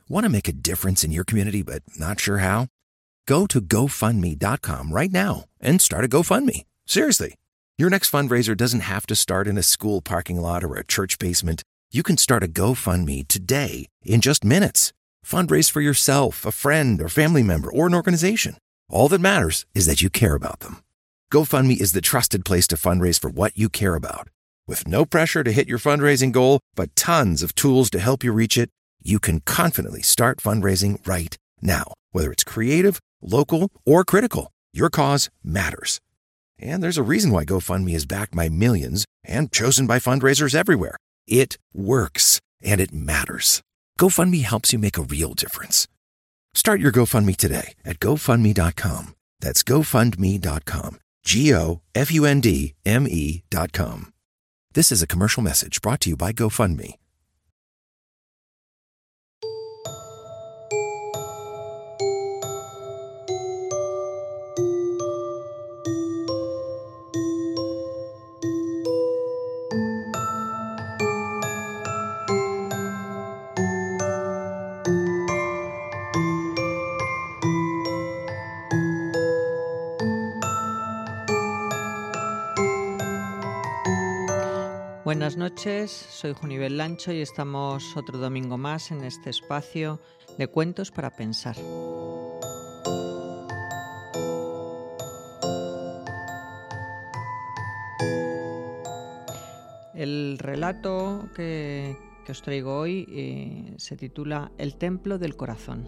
Want to make a difference in your community but not sure how? Go to GoFundMe.com right now and start a GoFundMe. Seriously. Your next fundraiser doesn't have to start in a school parking lot or a church basement. You can start a GoFundMe today in just minutes. Fundraise for yourself, a friend, or family member, or an organization. All that matters is that you care about them. GoFundMe is the trusted place to fundraise for what you care about. With no pressure to hit your fundraising goal, but tons of tools to help you reach it, you can confidently start fundraising right now. Whether it's creative, local, or critical, your cause matters. And there's a reason why GoFundMe is backed by millions and chosen by fundraisers everywhere. It works, and it matters. GoFundMe helps you make a real difference. Start your GoFundMe today at GoFundMe.com. That's GoFundMe.com. GoFundMe.com. This is a commercial message brought to you by GoFundMe. Buenas noches, soy Junivel Lancho y estamos otro domingo más en este espacio de cuentos para pensar. El relato que os traigo hoy se titula El templo del corazón.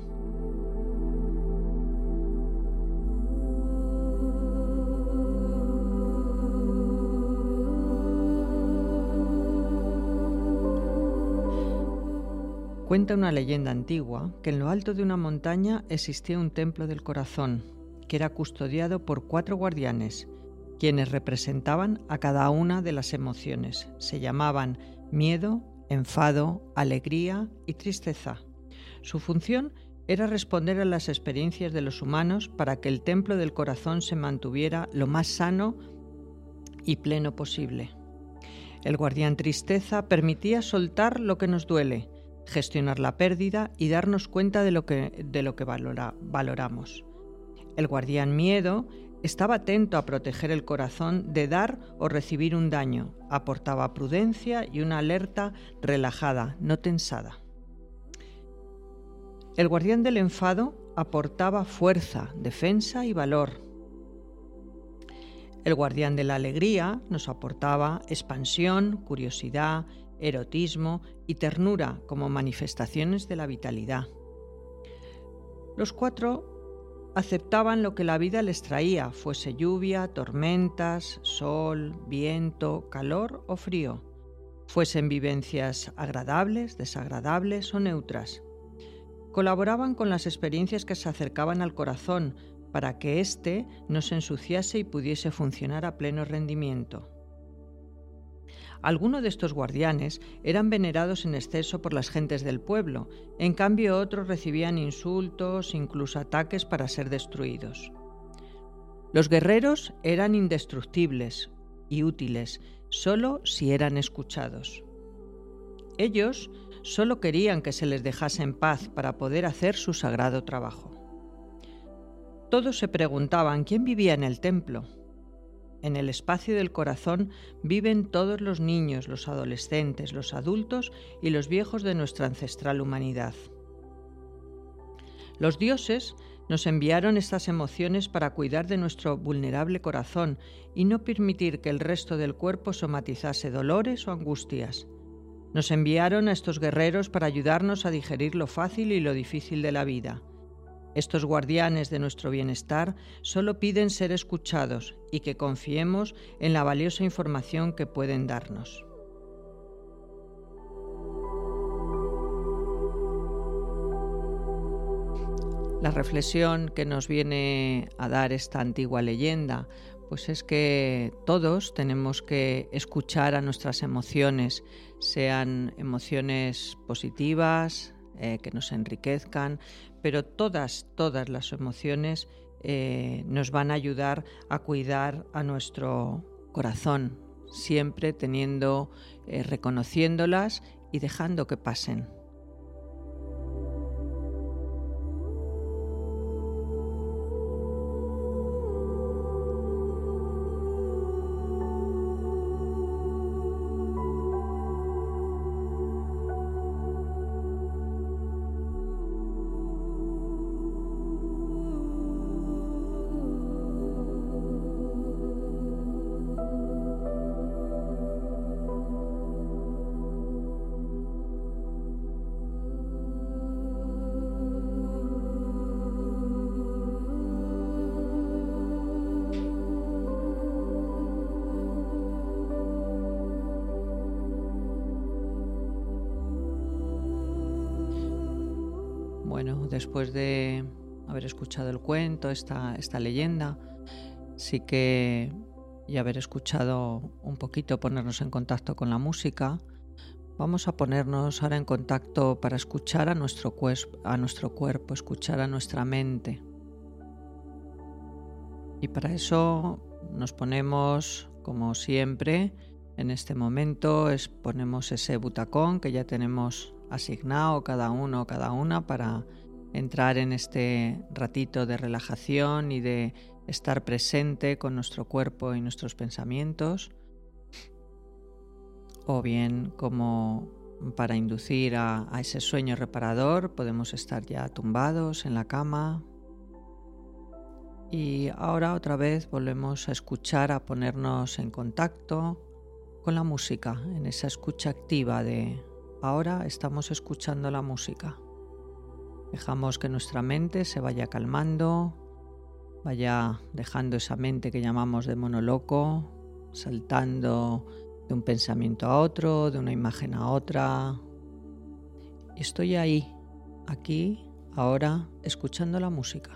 Cuenta una leyenda antigua que en lo alto de una montaña existía un templo del corazón, que era custodiado por 4 guardianes, quienes representaban a cada una de las emociones. Se llamaban miedo, enfado, alegría y tristeza. Su función era responder a las experiencias de los humanos para que el templo del corazón se mantuviera lo más sano y pleno posible. El guardián tristeza permitía soltar lo que nos duele, gestionar la pérdida y darnos cuenta de lo que valoramos. El guardián miedo estaba atento a proteger el corazón de dar o recibir un daño, aportaba prudencia y una alerta relajada, no tensada. El guardián del enfado aportaba fuerza, defensa y valor. El guardián de la alegría nos aportaba expansión, curiosidad, erotismo y ternura como manifestaciones de la vitalidad. Los 4 aceptaban lo que la vida les traía, fuese lluvia, tormentas, sol, viento, calor o frío, fuesen vivencias agradables, desagradables o neutras. Colaboraban con las experiencias que se acercaban al corazón para que éste no se ensuciase y pudiese funcionar a pleno rendimiento. Algunos de estos guardianes eran venerados en exceso por las gentes del pueblo, en cambio otros recibían insultos, incluso ataques para ser destruidos. Los guerreros eran indestructibles y útiles, solo si eran escuchados. Ellos solo querían que se les dejase en paz para poder hacer su sagrado trabajo. Todos se preguntaban quién vivía en el templo. En el espacio del corazón viven todos los niños, los adolescentes, los adultos y los viejos de nuestra ancestral humanidad. Los dioses nos enviaron estas emociones para cuidar de nuestro vulnerable corazón y no permitir que el resto del cuerpo somatizase dolores o angustias. Nos enviaron a estos guerreros para ayudarnos a digerir lo fácil y lo difícil de la vida. Estos guardianes de nuestro bienestar solo piden ser escuchados y que confiemos en la valiosa información que pueden darnos. La reflexión que nos viene a dar esta antigua leyenda, pues es que todos tenemos que escuchar a nuestras emociones, sean emociones positivas, que nos enriquezcan, pero todas las emociones nos van a ayudar a cuidar a nuestro corazón, siempre reconociéndolas y dejando que pasen. Bueno, después de haber escuchado el cuento, esta leyenda, sí que, y haber escuchado un poquito, ponernos en contacto con la música, vamos a ponernos ahora en contacto para escuchar a nuestro cuerpo, escuchar a nuestra mente. Y para eso nos ponemos, como siempre, en este momento ponemos ese butacón que ya tenemos asignado cada uno o cada una para entrar en este ratito de relajación y de estar presente con nuestro cuerpo y nuestros pensamientos, o bien como para inducir a ese sueño reparador podemos estar ya tumbados en la cama. Y ahora otra vez volvemos a escuchar, a ponernos en contacto con la música, en esa escucha activa de ahora estamos escuchando la música. Dejamos que nuestra mente se vaya calmando, vaya dejando esa mente que llamamos de mono loco, saltando de un pensamiento a otro, de una imagen a otra. Y estoy ahí, aquí, ahora, escuchando la música.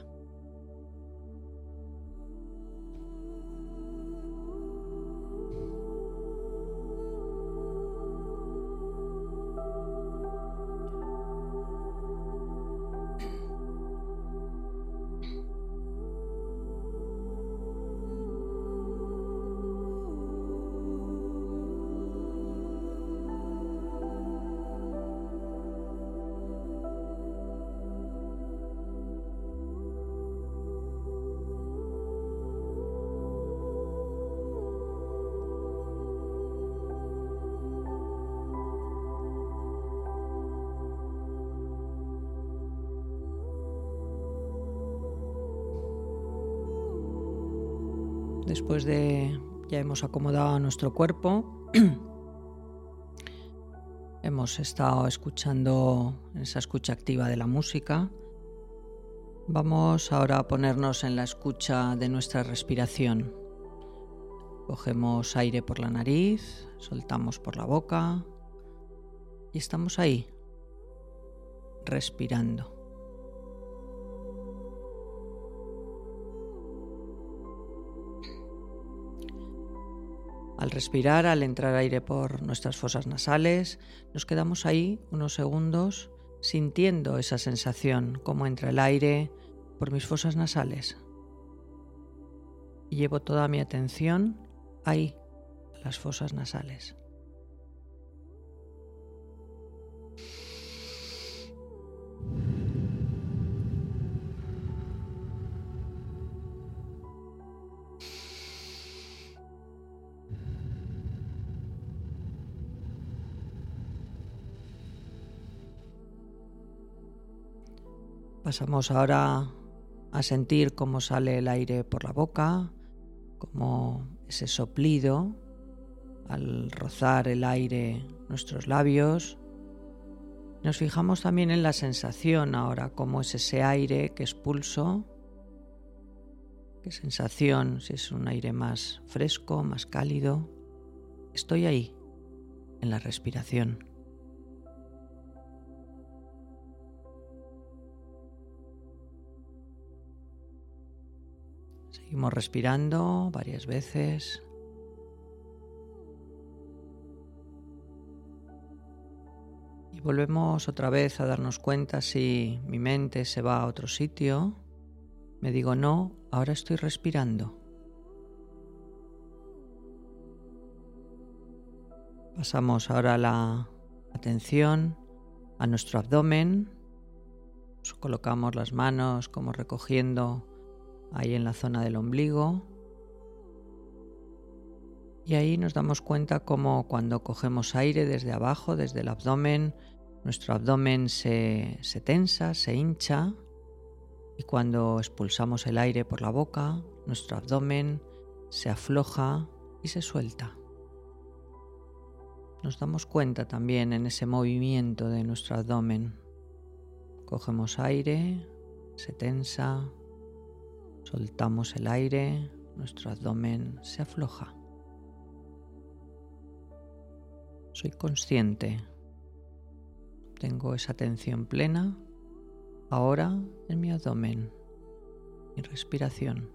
Después de ya hemos acomodado nuestro cuerpo, hemos estado escuchando esa escucha activa de la música. Vamos ahora a ponernos en la escucha de nuestra respiración. Cogemos aire por la nariz, soltamos por la boca y estamos ahí, respirando. Al respirar, al entrar aire por nuestras fosas nasales, nos quedamos ahí unos segundos sintiendo esa sensación, cómo entra el aire por mis fosas nasales. Y llevo toda mi atención ahí, a las fosas nasales. Pasamos ahora a sentir cómo sale el aire por la boca, como ese soplido al rozar el aire nuestros labios. Nos fijamos también en la sensación ahora, cómo es ese aire que expulso, qué sensación, si es un aire más fresco, más cálido. Estoy ahí, en la respiración. Seguimos respirando varias veces. Y volvemos otra vez a darnos cuenta si mi mente se va a otro sitio. Me digo, no, ahora estoy respirando. Pasamos ahora la atención a nuestro abdomen. Nos colocamos las manos como recogiendo ahí en la zona del ombligo. Y ahí nos damos cuenta cómo cuando cogemos aire desde abajo, desde el abdomen, nuestro abdomen se tensa, se hincha. Y cuando expulsamos el aire por la boca, nuestro abdomen se afloja y se suelta. Nos damos cuenta también en ese movimiento de nuestro abdomen. Cogemos aire, se tensa, soltamos el aire, nuestro abdomen se afloja. Soy consciente, tengo esa atención plena ahora en mi abdomen, mi respiración.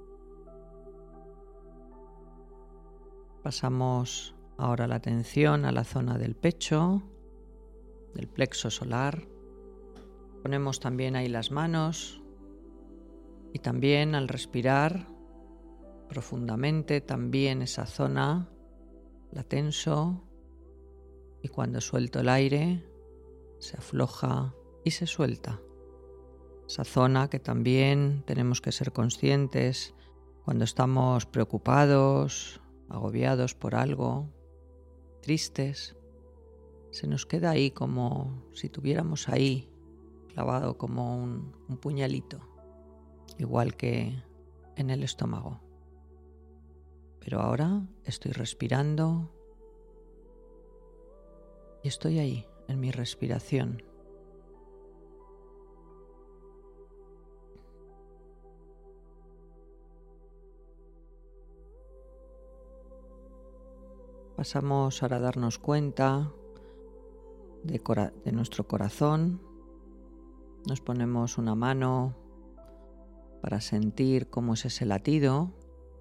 Pasamos ahora la atención a la zona del pecho, del plexo solar. Ponemos también ahí las manos y también al respirar profundamente también esa zona la tenso y cuando suelto el aire se afloja y se suelta. Esa zona que también tenemos que ser conscientes cuando estamos preocupados, agobiados por algo, tristes, se nos queda ahí como si tuviéramos ahí clavado como un puñalito, igual que en el estómago. Pero ahora estoy respirando y estoy ahí, en mi respiración. Pasamos ahora a darnos cuenta de nuestro corazón. Nos ponemos una mano para sentir cómo es ese latido,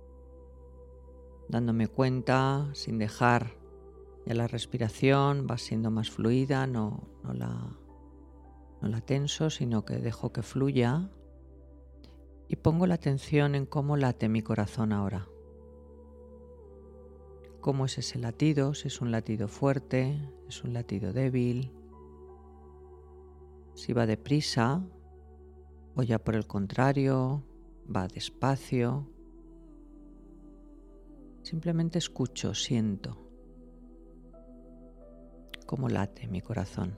dándome cuenta sin dejar ya la respiración va siendo más fluida, no la tenso, sino que dejo que fluya y pongo la atención en cómo late mi corazón ahora. Cómo es ese latido, si es un latido fuerte, es un latido débil, si va deprisa o ya por el contrario, va despacio. Simplemente escucho, siento cómo late mi corazón.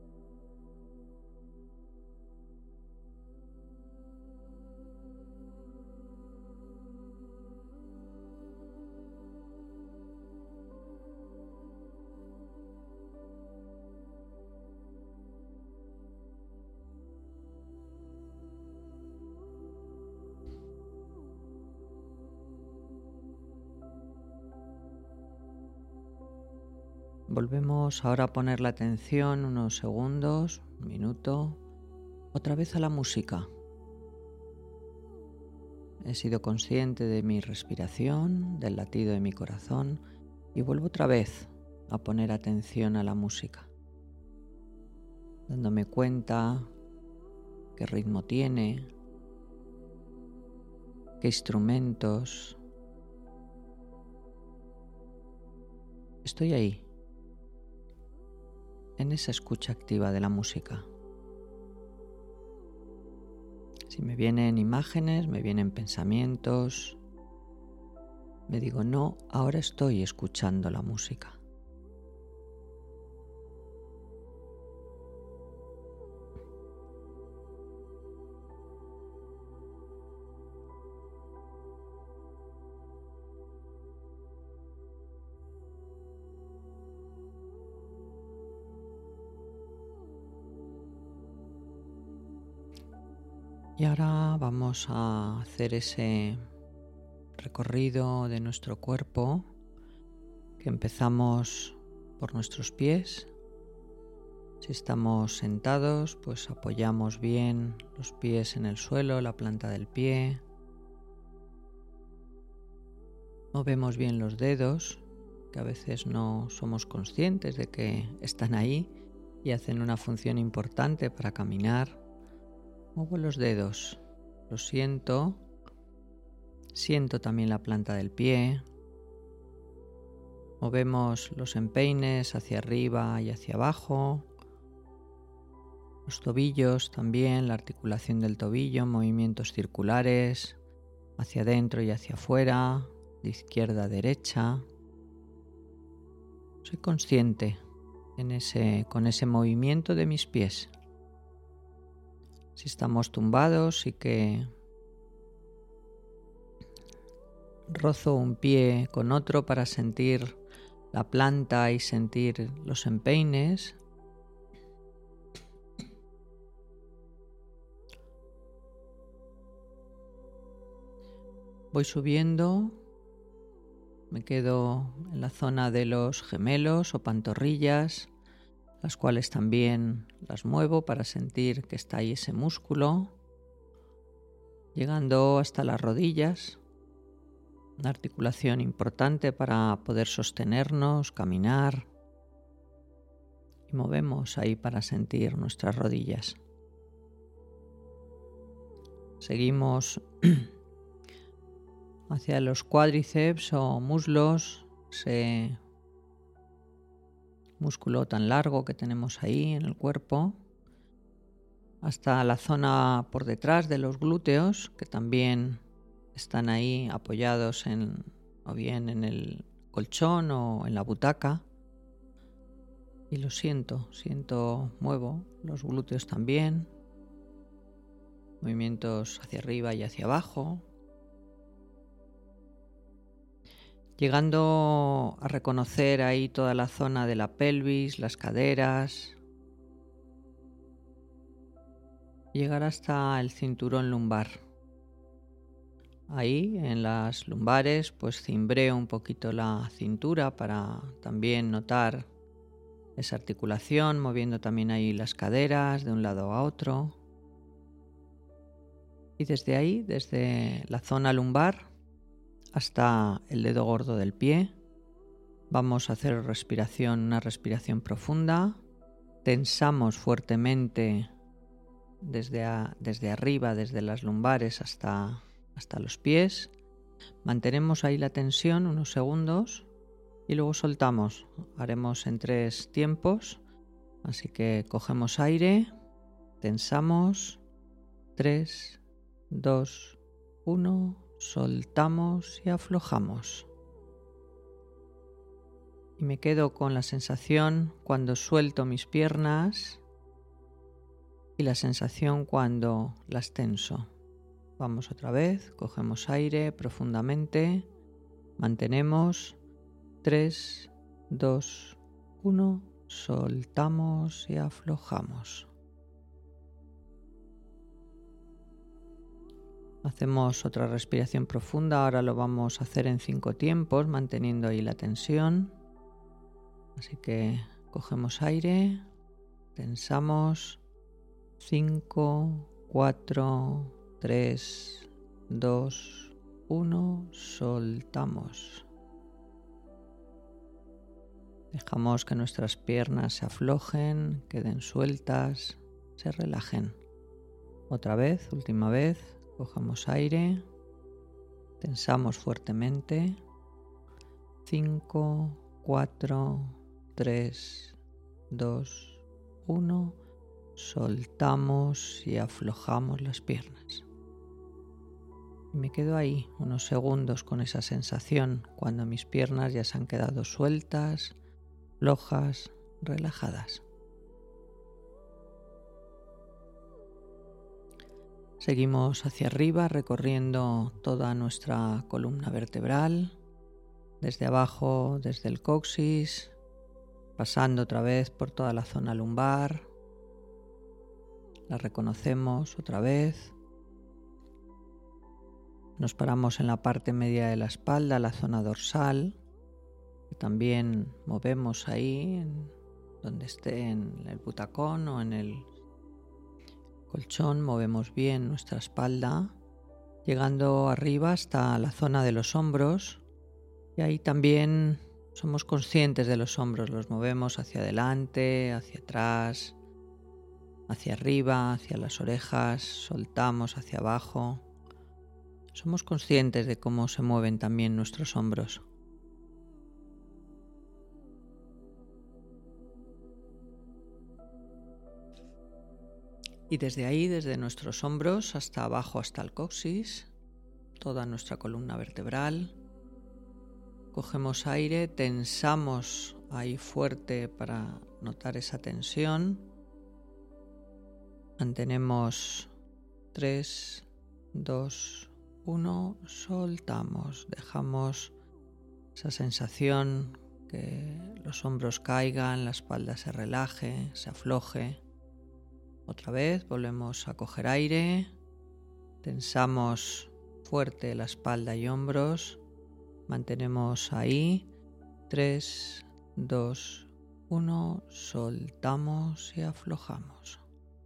Volvemos ahora a poner la atención unos segundos, un minuto, otra vez a la música. He sido consciente de mi respiración, del latido de mi corazón y vuelvo otra vez a poner atención a la música, dándome cuenta qué ritmo tiene, qué instrumentos. Estoy ahí, en esa escucha activa de la música. Si me vienen imágenes, me vienen pensamientos, me digo, no, ahora estoy escuchando la música. Y ahora vamos a hacer ese recorrido de nuestro cuerpo que empezamos por nuestros pies. Si estamos sentados, pues apoyamos bien los pies en el suelo, la planta del pie. Movemos bien los dedos, que a veces no somos conscientes de que están ahí y hacen una función importante para caminar. Muevo los dedos, los siento también la planta del pie. Movemos los empeines hacia arriba y hacia abajo. Los tobillos también, la articulación del tobillo, movimientos circulares hacia adentro y hacia afuera, de izquierda a derecha. Soy consciente con ese movimiento de mis pies. Si estamos tumbados, sí que rozo un pie con otro para sentir la planta y sentir los empeines. Voy subiendo, me quedo en la zona de los gemelos o pantorrillas, las cuales también las muevo para sentir que está ahí ese músculo, llegando hasta las rodillas, una articulación importante para poder sostenernos, caminar, y movemos ahí para sentir nuestras rodillas. Seguimos hacia los cuádriceps o muslos, ese músculo tan largo que tenemos ahí en el cuerpo, hasta la zona por detrás de los glúteos, que también están ahí apoyados o bien en el colchón o en la butaca. Y lo siento, muevo los glúteos también, movimientos hacia arriba y hacia abajo, llegando a reconocer ahí toda la zona de la pelvis, las caderas, llegar hasta el cinturón lumbar. Ahí en las lumbares pues cimbreo un poquito la cintura para también notar esa articulación, moviendo también ahí las caderas de un lado a otro. Y desde ahí, desde la zona lumbar hasta el dedo gordo del pie, vamos a hacer una respiración profunda. Tensamos fuertemente desde arriba, desde las lumbares hasta los pies. Mantenemos ahí la tensión unos segundos y luego soltamos. Haremos en 3 tiempos, así que cogemos aire, tensamos, 3, 2, 1, soltamos y aflojamos. Y me quedo con la sensación cuando suelto mis piernas y la sensación cuando las tenso. Vamos otra vez, cogemos aire profundamente, mantenemos, 3, 2, 1, soltamos y aflojamos. Hacemos otra respiración profunda, ahora lo vamos a hacer en 5 tiempos, manteniendo ahí la tensión. Así que cogemos aire, tensamos, 5, 4, 3, 2, 1, soltamos. Dejamos que nuestras piernas se aflojen, queden sueltas, se relajen. Otra vez, última vez, cogemos aire, tensamos fuertemente, 5, 4, 3, 2, 1, soltamos y aflojamos las piernas. Y me quedo ahí unos segundos con esa sensación cuando mis piernas ya se han quedado sueltas, flojas, relajadas. Seguimos hacia arriba recorriendo toda nuestra columna vertebral, desde abajo, desde el coxis, pasando otra vez por toda la zona lumbar. La reconocemos otra vez. Nos paramos en la parte media de la espalda, la zona dorsal, que también movemos ahí, donde esté en el butacón o en el colchón, movemos bien nuestra espalda, llegando arriba hasta la zona de los hombros, y ahí también somos conscientes de los hombros, los movemos hacia adelante, hacia atrás, hacia arriba, hacia las orejas, soltamos hacia abajo. Somos conscientes de cómo se mueven también nuestros hombros. Y desde ahí, desde nuestros hombros hasta abajo, hasta el coxis, toda nuestra columna vertebral, cogemos aire, tensamos ahí fuerte para notar esa tensión. Mantenemos 3, 2, 1, soltamos. Dejamos esa sensación que los hombros caigan, la espalda se relaje, se afloje. Otra vez volvemos a coger aire, tensamos fuerte la espalda y hombros, mantenemos ahí, 3, 2, 1, soltamos y aflojamos.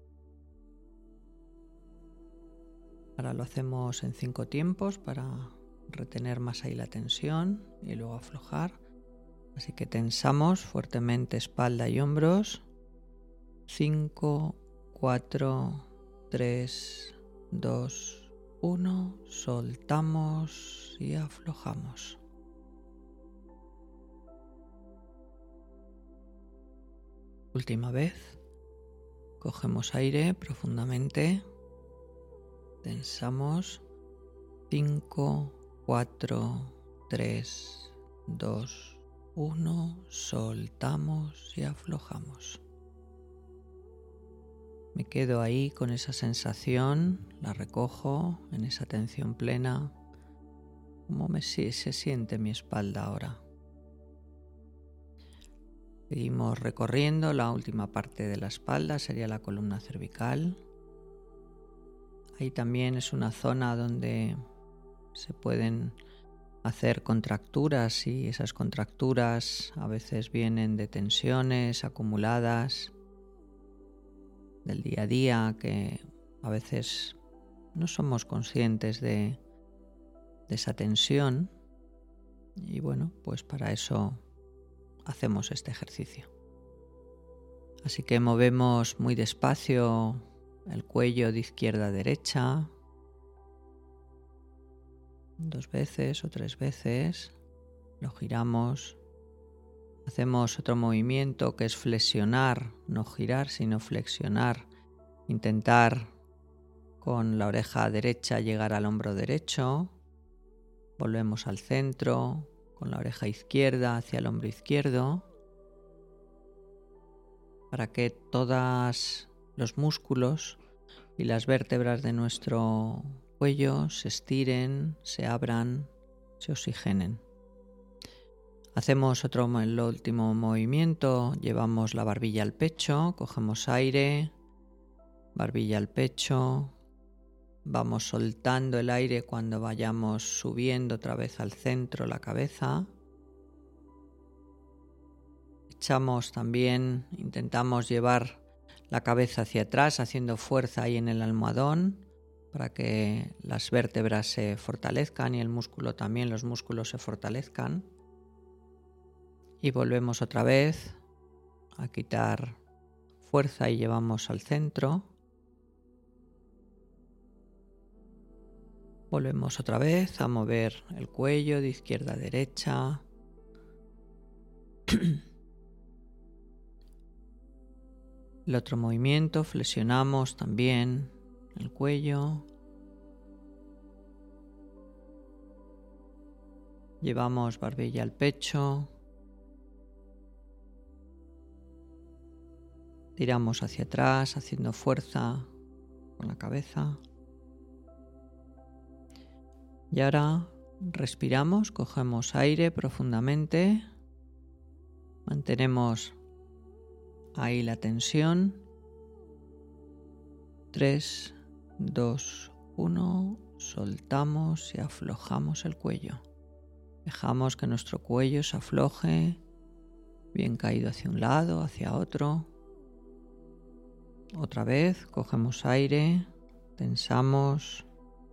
Ahora lo hacemos en 5 tiempos para retener más ahí la tensión y luego aflojar. Así que tensamos fuertemente espalda y hombros. 5, 4, 3, 2, 1. Soltamos y aflojamos. Última vez. Cogemos aire profundamente. Tensamos. 5, 4, 3, 2, 1. Soltamos y aflojamos. Me quedo ahí con esa sensación, la recojo en esa tensión plena. ¿Cómo se siente mi espalda ahora? Seguimos recorriendo la última parte de la espalda, sería la columna cervical. Ahí también es una zona donde se pueden hacer contracturas y esas contracturas a veces vienen de tensiones acumuladas del día a día que a veces no somos conscientes de esa tensión y bueno, pues para eso hacemos este ejercicio. Así que movemos muy despacio el cuello de izquierda a derecha, 2 veces o 3 veces, lo giramos. Hacemos otro movimiento que es flexionar, no girar, sino flexionar. Intentar con la oreja derecha llegar al hombro derecho. Volvemos al centro, con la oreja izquierda hacia el hombro izquierdo. Para que todos los músculos y las vértebras de nuestro cuello se estiren, se abran, se oxigenen. Hacemos el último movimiento, llevamos la barbilla al pecho, cogemos aire, barbilla al pecho, vamos soltando el aire cuando vayamos subiendo otra vez al centro la cabeza. Echamos también, intentamos llevar la cabeza hacia atrás, haciendo fuerza ahí en el almohadón para que las vértebras se fortalezcan y el músculo también, los músculos se fortalezcan. Y volvemos otra vez a quitar fuerza y llevamos al centro. Volvemos otra vez a mover el cuello de izquierda a derecha. El otro movimiento, flexionamos también el cuello. Llevamos barbilla al pecho. Tiramos hacia atrás, haciendo fuerza con la cabeza. Y ahora respiramos, cogemos aire profundamente. Mantenemos ahí la tensión. 3, 2, 1. Soltamos y aflojamos el cuello. Dejamos que nuestro cuello se afloje, bien caído hacia un lado, hacia otro. Otra vez, cogemos aire, tensamos.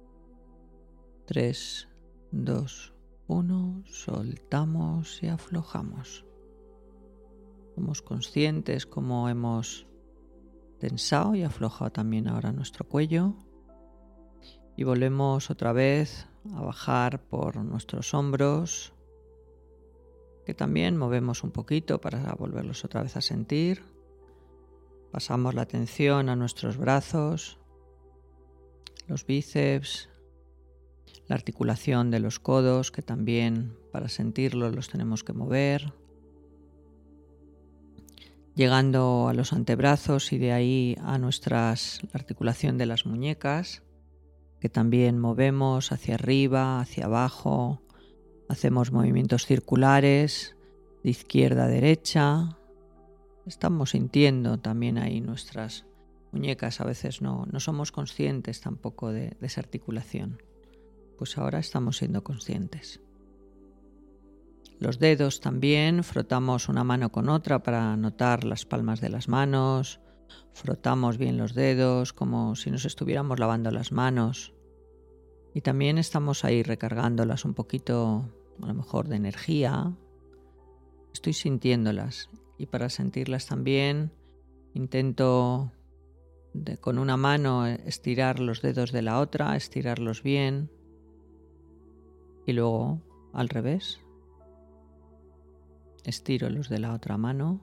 3, 2, 1. Soltamos y aflojamos. Somos conscientes cómo hemos tensado y aflojado también ahora nuestro cuello. Y volvemos otra vez a bajar por nuestros hombros, que también movemos un poquito para volverlos otra vez a sentir. Pasamos la atención a nuestros brazos, los bíceps, la articulación de los codos, que también para sentirlos los tenemos que mover. Llegando a los antebrazos y de ahí a la articulación de las muñecas, que también movemos hacia arriba, hacia abajo. Hacemos movimientos circulares de izquierda a derecha. Estamos sintiendo también ahí nuestras muñecas. A veces no somos conscientes tampoco de esa articulación. Pues ahora estamos siendo conscientes. Los dedos también, frotamos una mano con otra para notar las palmas de las manos, frotamos bien los dedos como si nos estuviéramos lavando las manos y también estamos ahí recargándolas un poquito, a lo mejor de energía. Estoy sintiéndolas y para sentirlas también intento con una mano estirar los dedos de la otra, estirarlos bien y luego al revés. Estiro los de la otra mano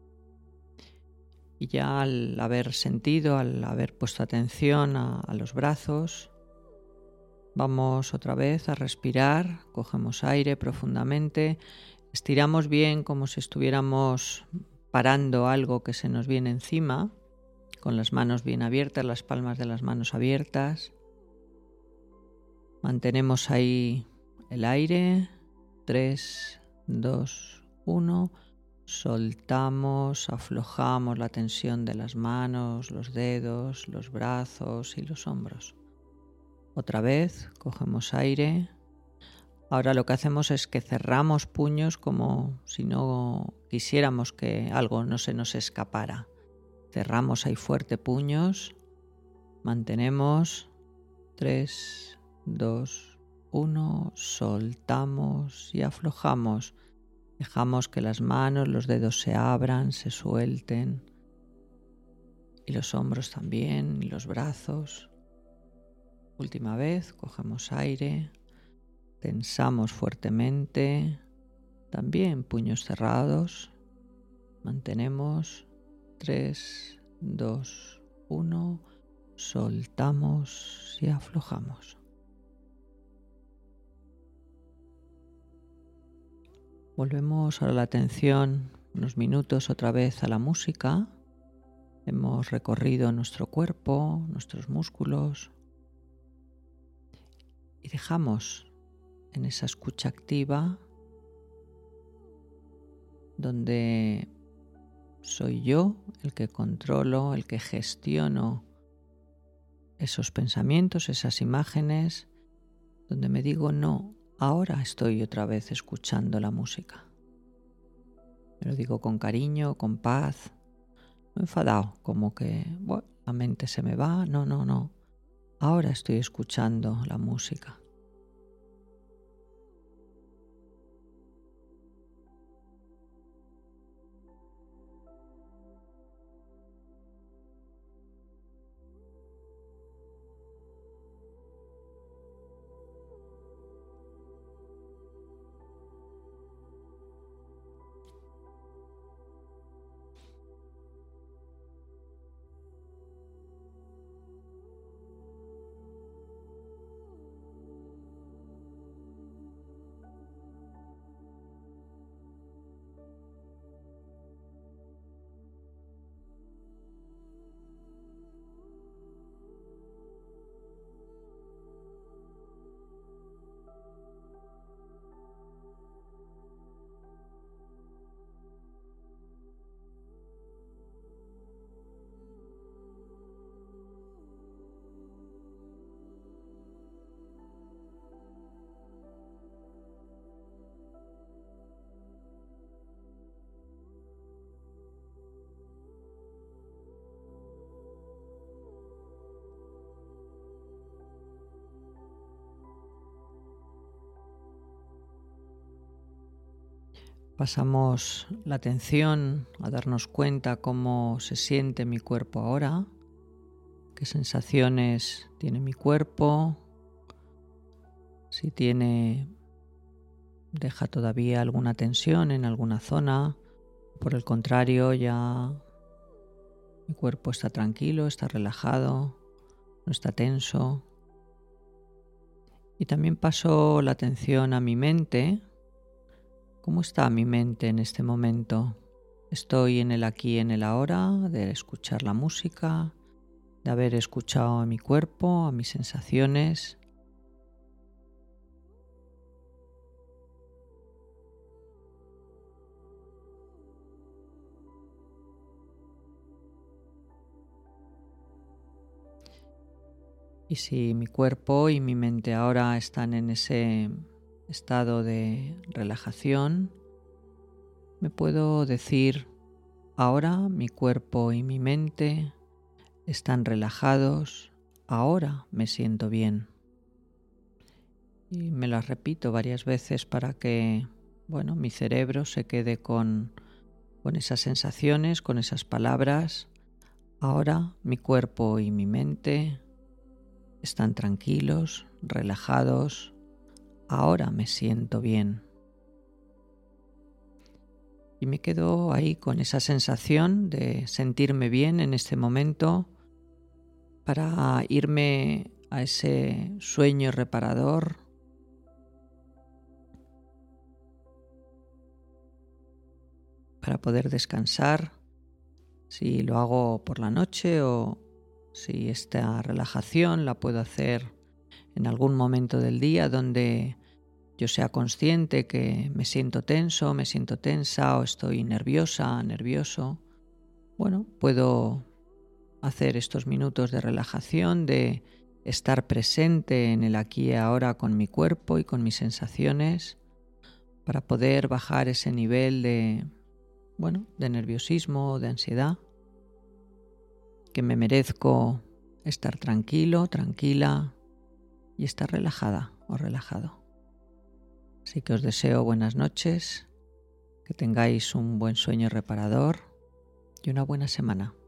y ya al haber sentido, al haber puesto atención a los brazos, vamos otra vez a respirar, cogemos aire profundamente, estiramos bien como si estuviéramos parando algo que se nos viene encima, con las manos bien abiertas, las palmas de las manos abiertas. Mantenemos ahí el aire, 3, 2, 1, soltamos, aflojamos la tensión de las manos, los dedos, los brazos y los hombros. Otra vez, cogemos aire. Ahora lo que hacemos es que cerramos puños como si no quisiéramos que algo no se nos escapara. Cerramos ahí fuerte puños, mantenemos, 3, 2, 1, soltamos y aflojamos. Dejamos que las manos, los dedos se abran, se suelten y los hombros también y los brazos. Última vez, cogemos aire, tensamos fuertemente, también puños cerrados, mantenemos, 3, 2, 1, soltamos y aflojamos. Volvemos ahora la atención unos minutos otra vez a la música. Hemos recorrido nuestro cuerpo, nuestros músculos y dejamos en esa escucha activa donde soy yo el que controlo, el que gestiono esos pensamientos, esas imágenes, donde me digo no. Ahora estoy otra vez escuchando la música. Me lo digo con cariño, con paz, no enfadado, como que la mente se me va. No. Ahora estoy escuchando la música. Pasamos la atención a darnos cuenta cómo se siente mi cuerpo ahora, qué sensaciones tiene mi cuerpo, si deja todavía alguna tensión en alguna zona. Por el contrario, ya mi cuerpo está tranquilo, está relajado, no está tenso. Y también paso la atención a mi mente. ¿Cómo está mi mente en este momento? Estoy en el aquí y en el ahora, de escuchar la música, de haber escuchado a mi cuerpo, a mis sensaciones. Y si mi cuerpo y mi mente ahora están en ese estado de relajación, me puedo decir: ahora mi cuerpo y mi mente están relajados, ahora me siento bien. Y me las repito varias veces para que, mi cerebro se quede con esas sensaciones, con esas palabras. Ahora mi cuerpo y mi mente están tranquilos, relajados, ahora me siento bien. Y me quedo ahí con esa sensación de sentirme bien en este momento para irme a ese sueño reparador, para poder descansar, si lo hago por la noche o si esta relajación la puedo hacer en algún momento del día donde yo sea consciente que me siento tenso, me siento tensa o estoy nerviosa, nervioso. Puedo hacer estos minutos de relajación, de estar presente en el aquí y ahora con mi cuerpo y con mis sensaciones para poder bajar ese nivel de nerviosismo, de ansiedad, que me merezco estar tranquilo, tranquila y estar relajada o relajado. Así que os deseo buenas noches, que tengáis un buen sueño reparador y una buena semana.